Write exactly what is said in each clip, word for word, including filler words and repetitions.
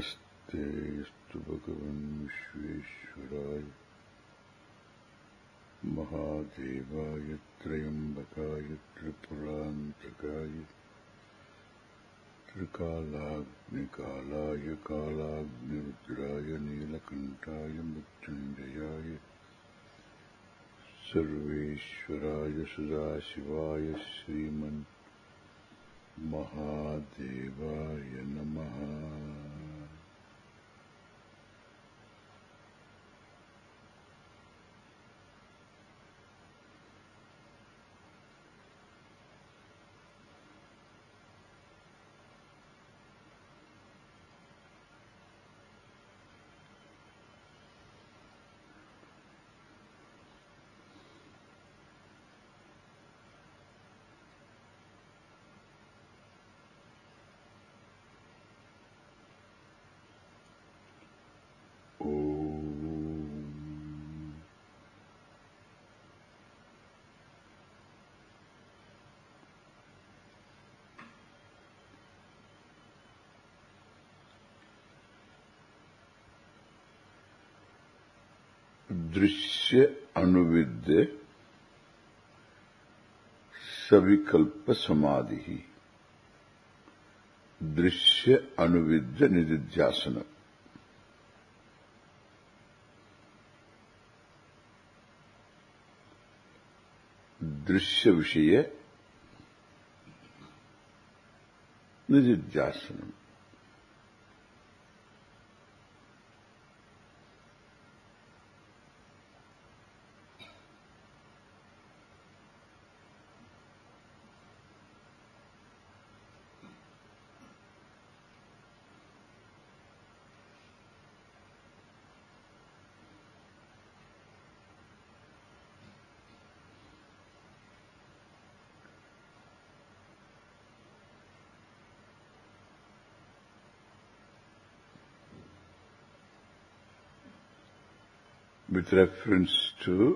नमस्ते अस्तु भगवन् विश्वेश्वराय महादेवाय त्र्यम्बकाय त्रिपुरान्तकाय त्रिकालाग्निकालाय कालाग्निरुद्राय नीलकण्ठाय मृत्युञ्जयाय सर्वेश्वराय सदाशिवाय श्रीमन् महादेवाय नमः। दृश्य अनुविद्य सविकल्प समाधि। दृश्य अनुविद्य निदिध्यासन। दृश्य विषय निदिध्यासन। With reference to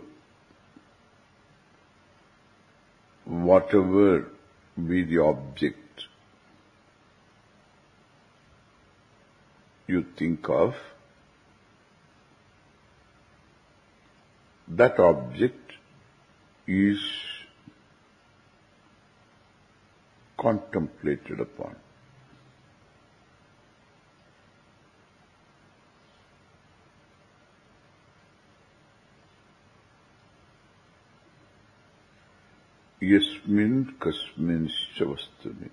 whatever be the object you think of, that object is contemplated upon. Yasmin kasminscha vastuni.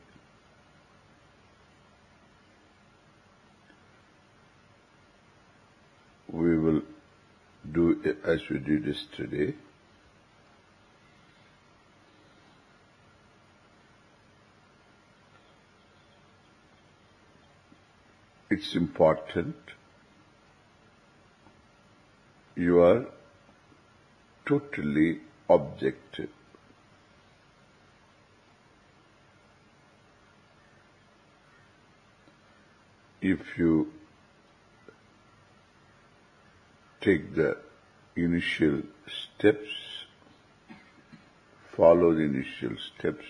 We will do it as we did yesterday. It's important you are totally objective. If you take the initial steps, follow the initial steps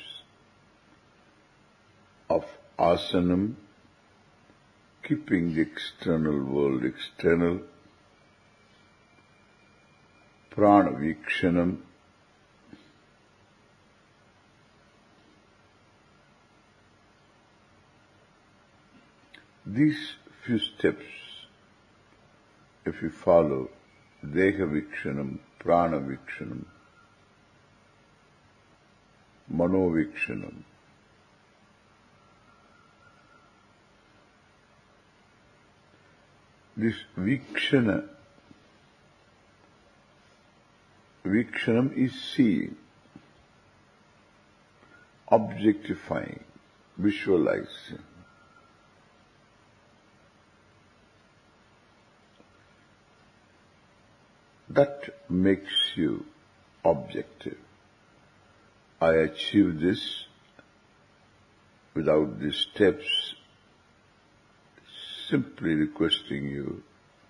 of asanam, keeping the external world external, prana vikshanam, these few steps, if you follow, deha vikshanam, prana vikshanam, mano vikshanam, this vikshana, vikshanam is seeing, objectifying, visualizing. That makes you objective. I achieve this without these steps, simply requesting you,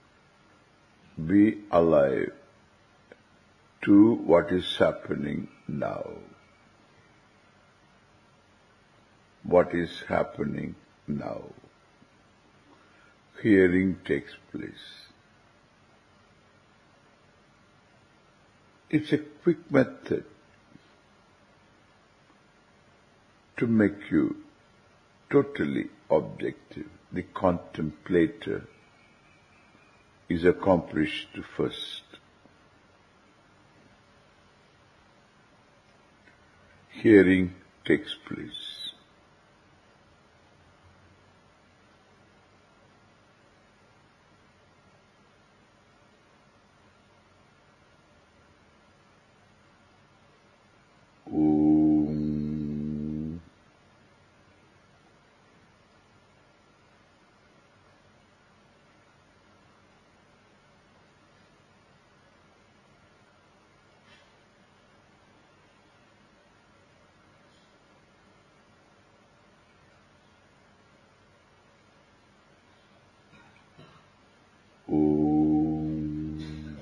be alive to what is happening now. What is happening now. hearing takes place. It's a quick method to make you totally objective. The contemplator is accomplished first. Hearing takes place. Om. Om.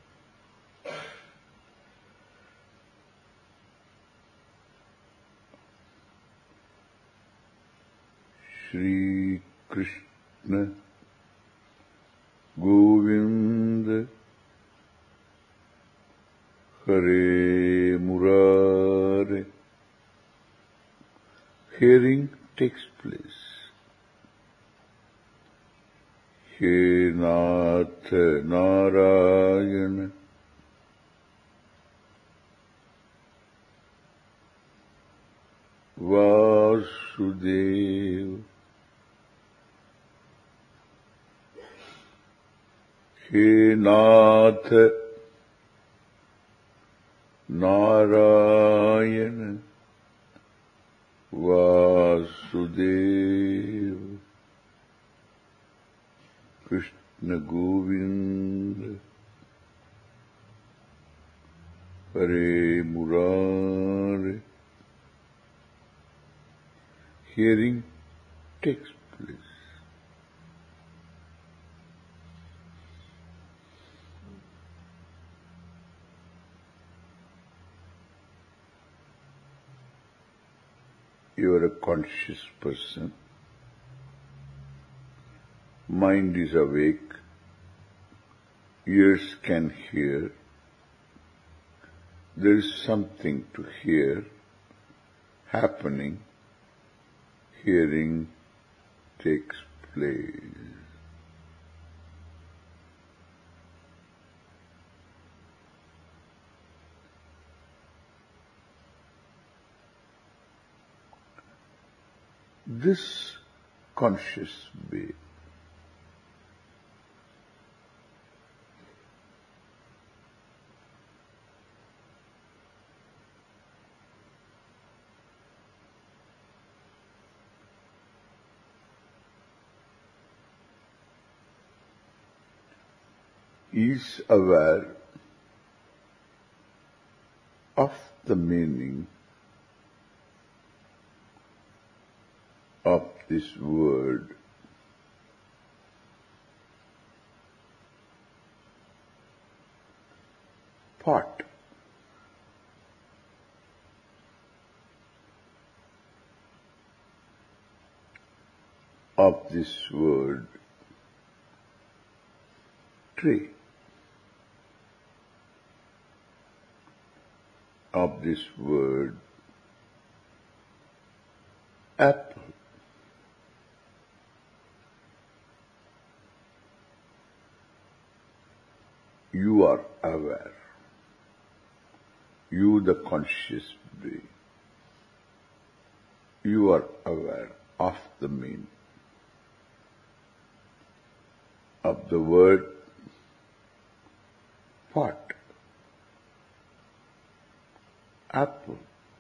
Shri Krishna Govinda Hare Murare. Hearing takes place. He Nath Narayana Vasudeva. He Nath Narayana Vasudeva. Krishna Govinda Hare Murare. Hearing takes place. You are a conscious person. Mind is awake. Ears can hear. There is something to hear happening. Hearing takes place. This conscious being is aware of the meaning of this word. Pot. Of this word tree. Of this word apple. You are aware. You, the conscious being. You are aware of the meaning of the word pot, apple.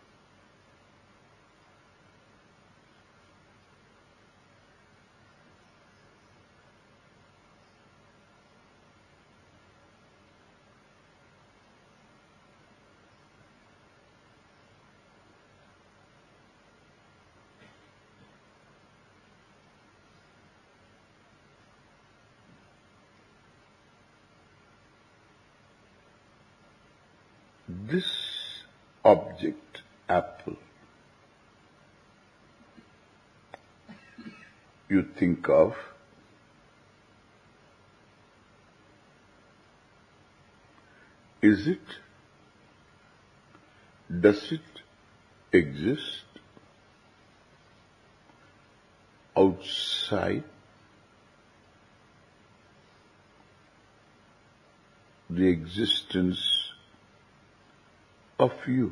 This object, apple, you think of Is it? Does it exist outside the existence of you?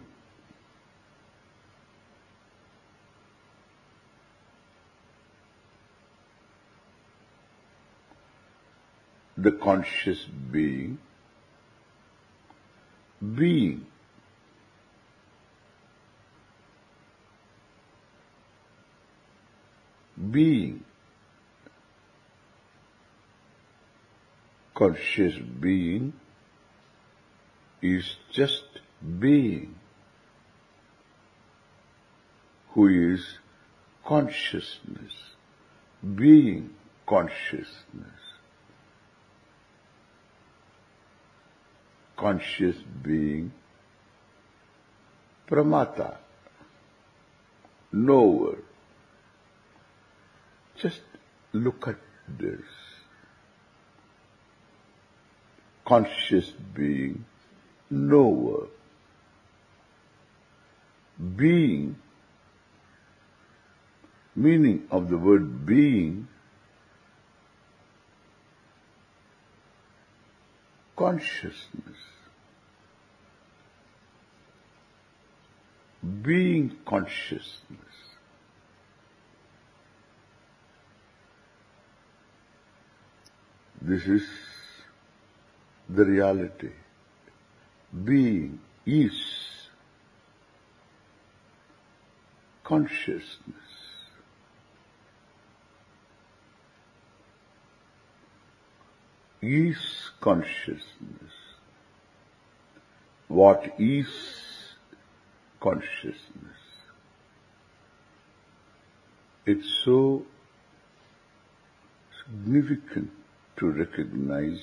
The conscious being, being, being, conscious being is just being, who is consciousness, being consciousness. Conscious being, Pramata, knower. Just look at this. Conscious being, knower. Being, meaning of the word being, consciousness. Being consciousness. This is the reality. Being is consciousness. Is consciousness. What is consciousness? It's so significant to recognize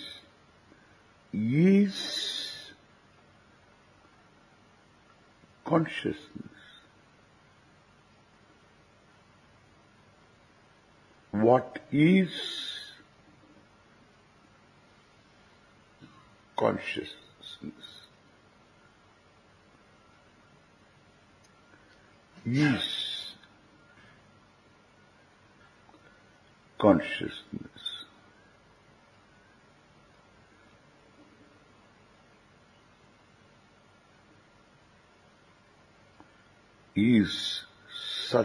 is consciousness. What is consciousness? Is consciousness. Is Sat.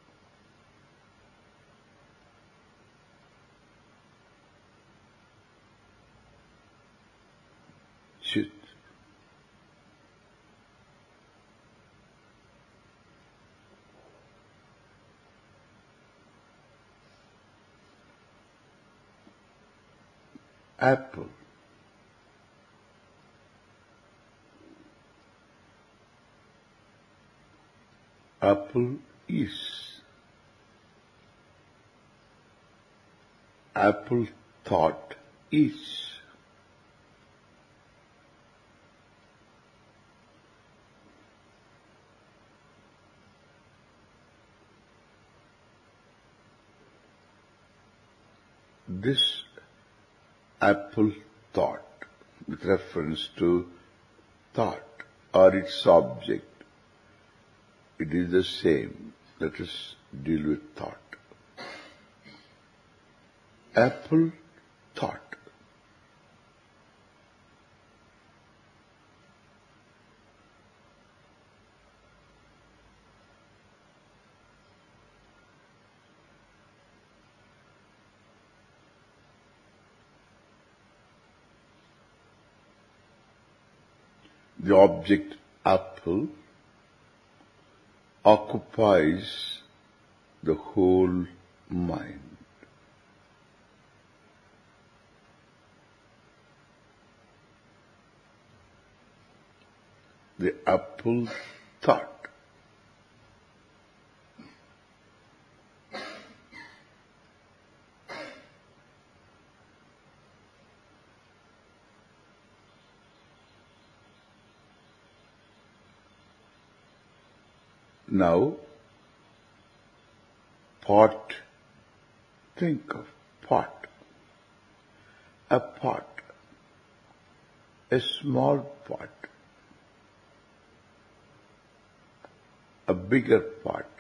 Chit. Apple. Apple is. Apple thought is. This apple thought, with reference to thought or its object, it is the same. Let us deal with thought. Apple thought. The object apple occupies the whole mind. The apple thought. Now, pot, think of pot. A pot. a small part, a bigger part,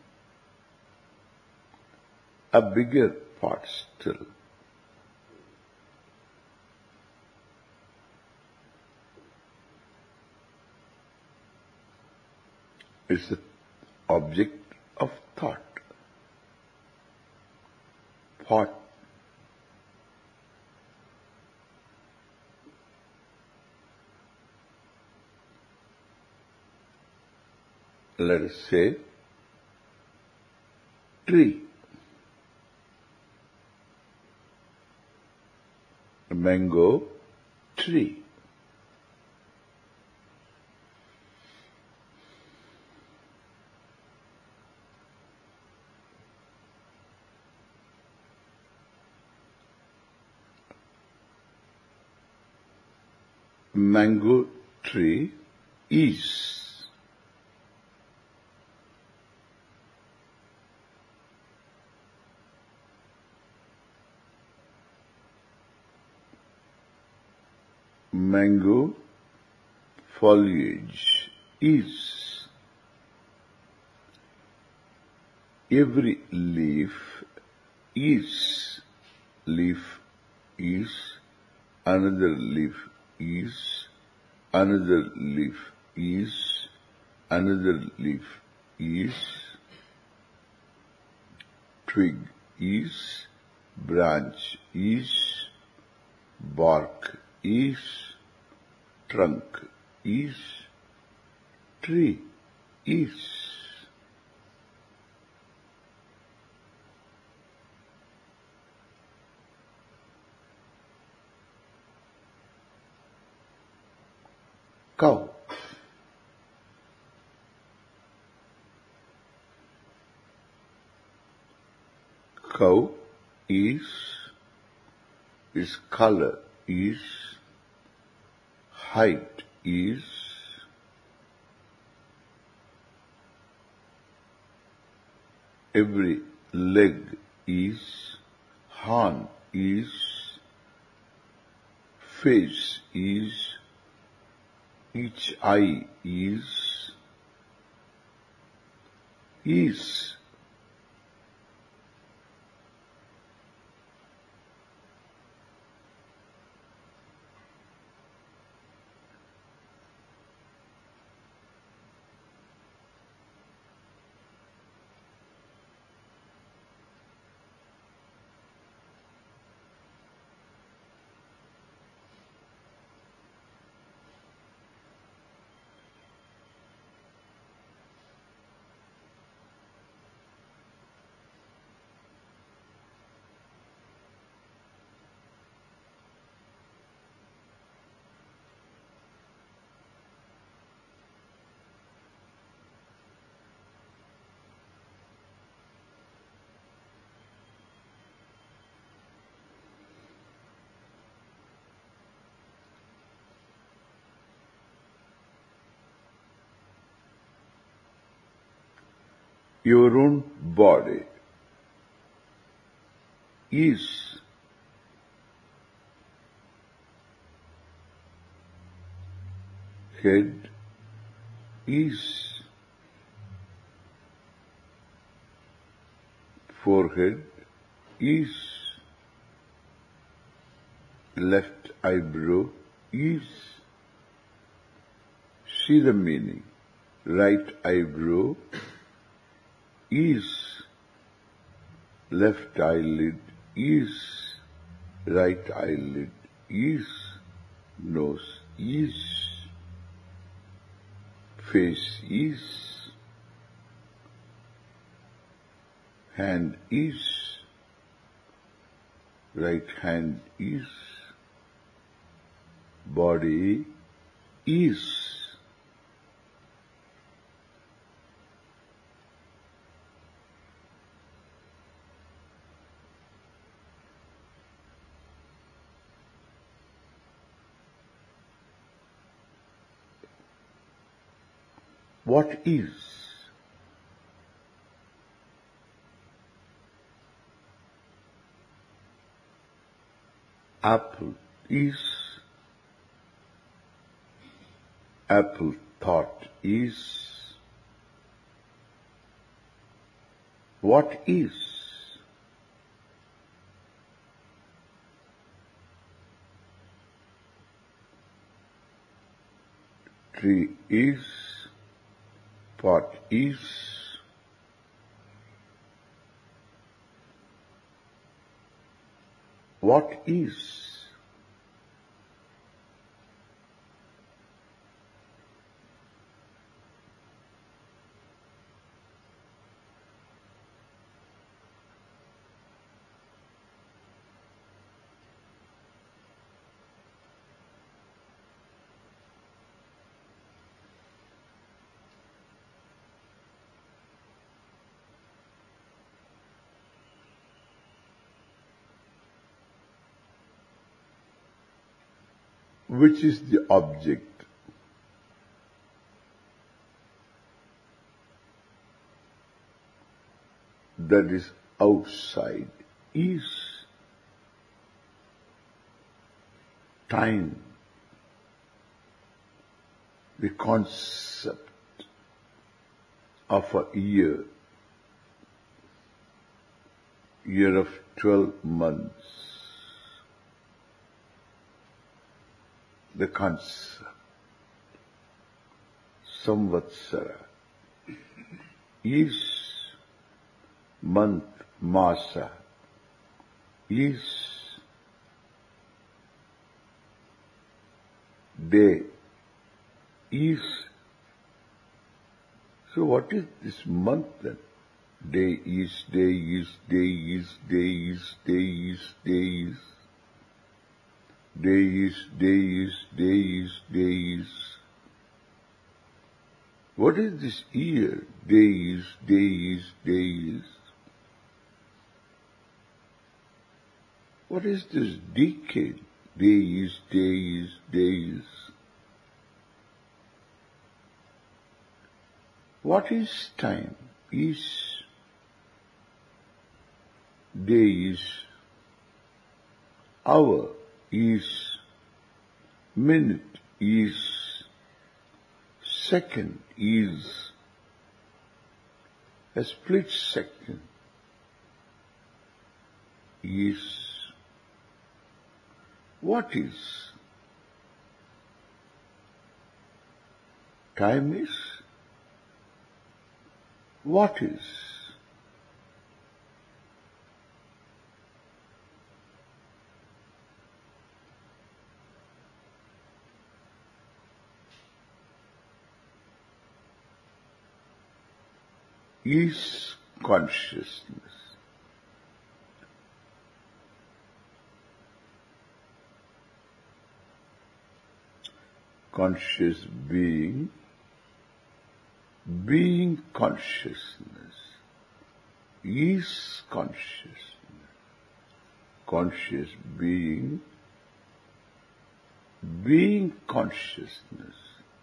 a bigger part still. It's the object of thought. Thought. Let us say tree. A mango tree. Mango tree is. Mango foliage is. Every leaf is. Leaf is. Another leaf is. Another leaf is. Another leaf is. Twig is. Branch is. Bark is. Trunk is. Tree is. Cow. Cow is. Its color is. Height is. Every leg is. Horn is. Face is. Each eye is. Is. Your own body is. Head is. Forehead is. Left eyebrow is. See the meaning. Right eyebrow is. Left eyelid is. Right eyelid is. Nose is. Face is. Hand is. Right hand is. Body is. What is? Apple is. Apple thought is. What is? Tree is. Pot is. What is? Which is the object? That is outside is time, the concept of a year, year of twelve months. The concept, samvatsara, is month, masa, is day, is. So what is this month then? Day is, day is, day is, day is, day is, day is. Day is, day is, day is, day is. What is this year? Day is, day is, day is. What is this decade? Day is, day is, day is. What is time? Is. Day is. Hour is. Minute is. Second is. A split second is. What is? Time is. What is? Is consciousness. Conscious being, being consciousness, is consciousness. Conscious being, being consciousness,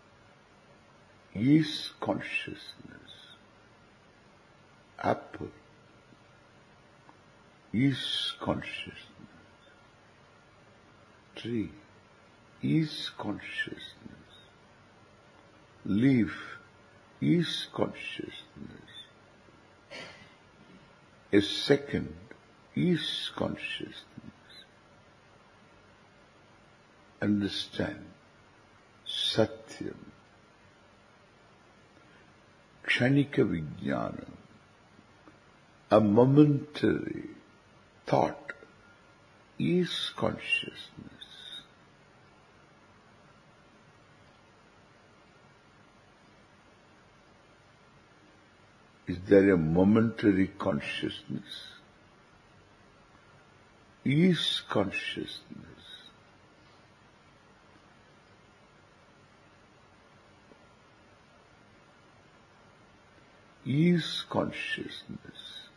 is consciousness. Apple is consciousness. Tree is consciousness. Leaf is consciousness. A second is consciousness. Understand, Satyam, Kshanika Vijnana, a momentary thought is consciousness. Is there a momentary consciousness? Is consciousness. Is consciousness.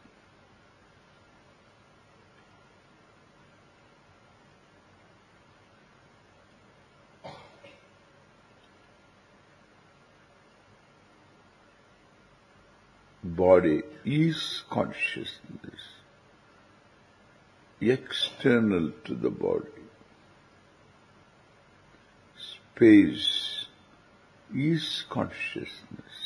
Body is consciousness, external to the body. Space is consciousness.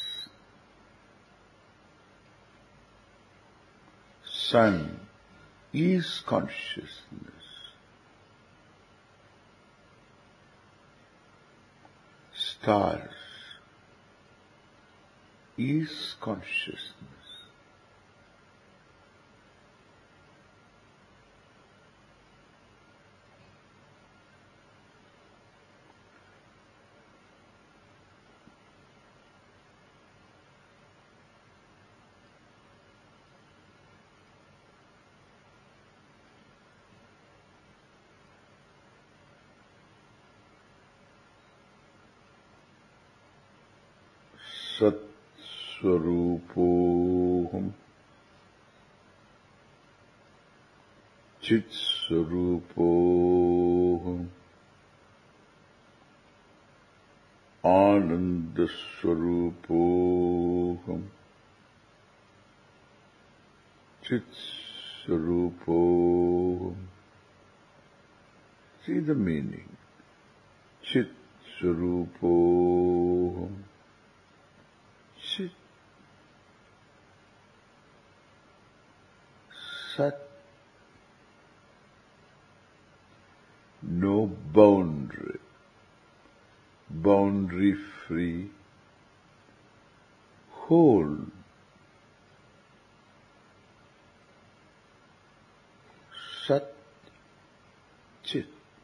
Sun is consciousness. Stars is consciousness. Sat Swarupoham Chit Swarupoham Ananda Swarupoham Chit Swarupoham. See the meaning. Chit Swarupoham. Chit. Sat. No boundary. Boundary free. Whole. Sat. Chit.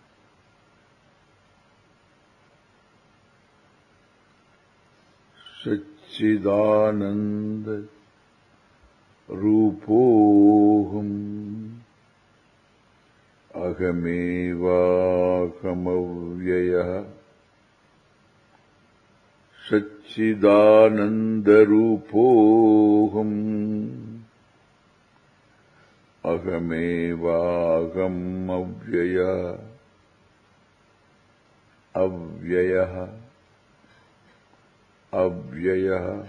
Satchidananda Rupoham Ahamevahamavyaya. Satchidananda Rupoham Ahamevahamavyaya. Avyaya Avyaya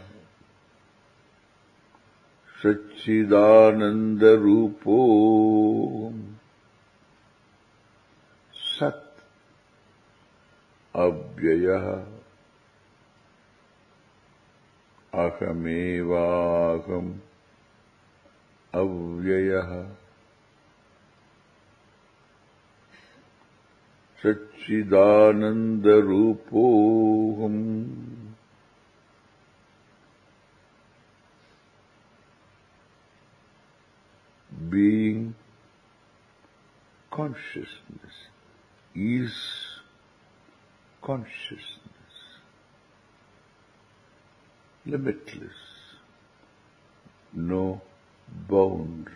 Satchidananda Rupo Sat Avyaya Ahamevaham Avyaya Satchidananda Rupoham. Being consciousness is consciousness, limitless, no boundary.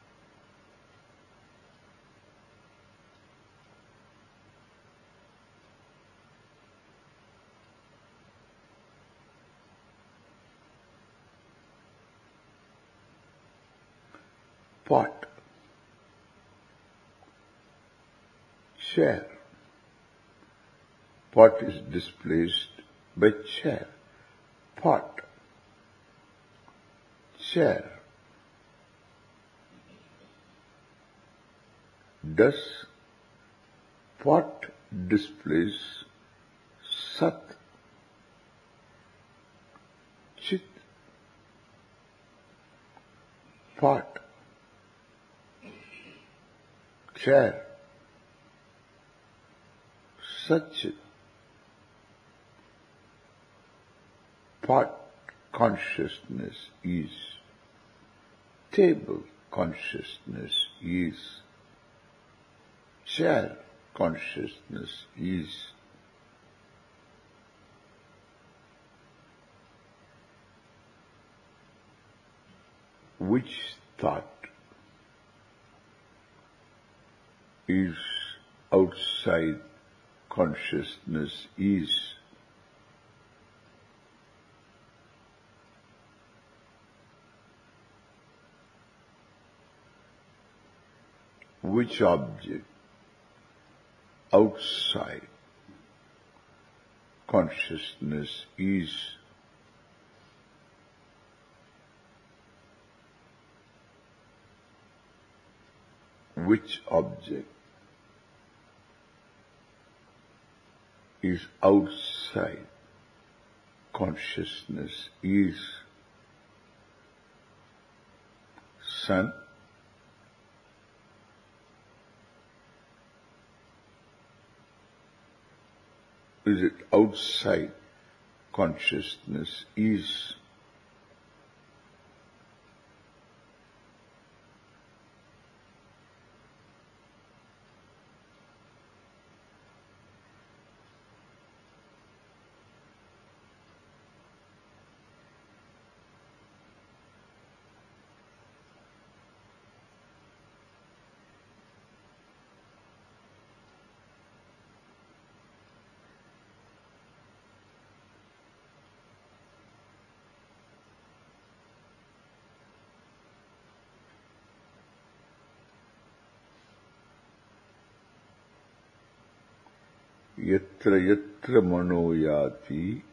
Pot, chair. Pot is displaced by chair. Pot, chair. Does pot displace Sat, Chit? Pot, chair, such pot consciousness is, table consciousness is, chair consciousness is. Which thought is outside consciousness is? Which object outside consciousness is? Which object is outside consciousness is sun, is it outside consciousness is yatra yatra mano yati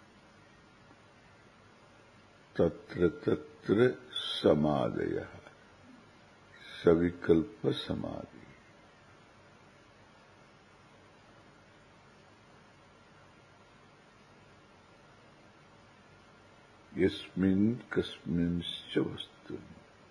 tatra tatra samadhaya savikalpa samadhi. Yasmin kasminscha vastun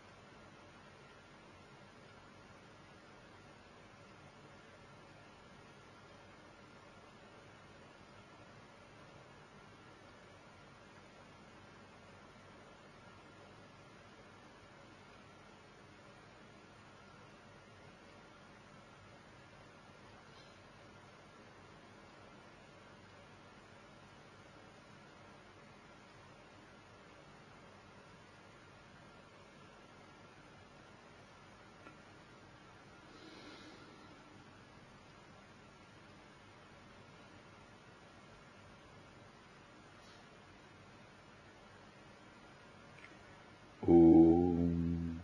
Om,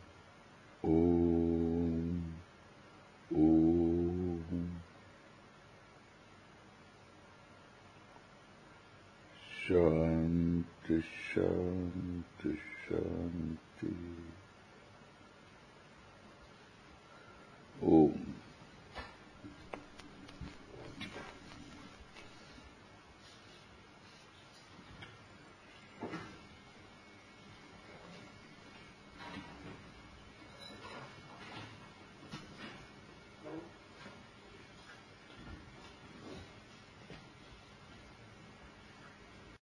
Om, Om. Shanti, Shanti, Shanti. Om.